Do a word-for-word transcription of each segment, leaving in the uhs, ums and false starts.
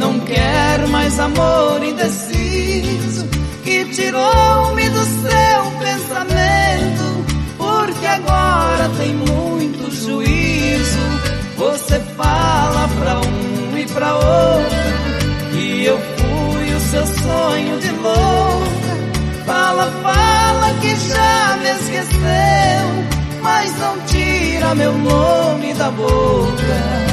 não quer mais amor indeciso, que tirou-me do seu pensamento, porque agora tem muito juízo. Você fala pra um e pra outro, e eu fui o seu sonho de louca. Fala, fala que já me esqueceu, mas não tira meu nome da boca.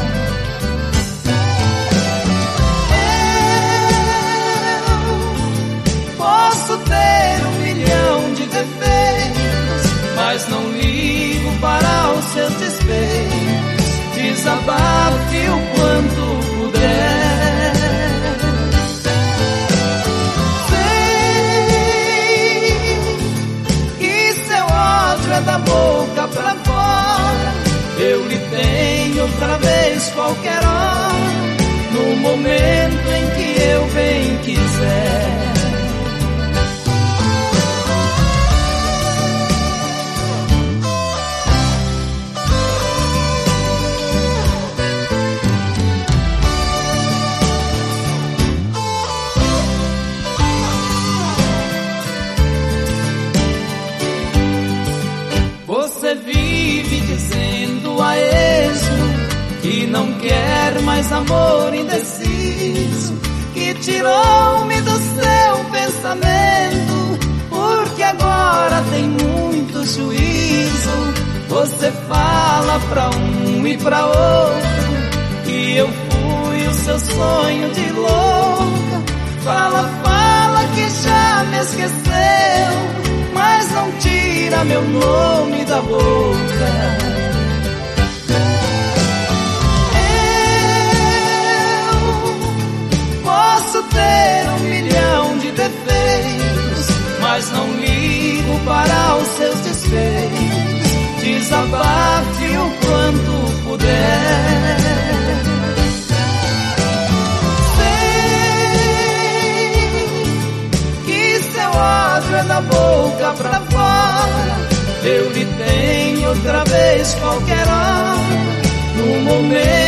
Posso ter um milhão de defeitos, mas não ligo para os seus despeitos. Desabafe o quanto puder. Sei que seu ódio é da boca pra fora. Eu lhe tenho outra vez qualquer hora, no momento em que eu bem quiser. Você vive dizendo a esmo que não quer mais amor indeciso, que tirou-me do seu pensamento, porque agora tem muito juízo. Você fala pra um e pra outro, que eu fui o seu sonho de louca. Fala, fala que já me esqueceu, mas não tira meu nome da boca. Eu posso ter um milhão de defeitos, mas não ligo para os seus despeitos. Desabafe o quanto puder. Ódio é da boca pra fora. Eu lhe tenho outra vez qualquer hora, no momento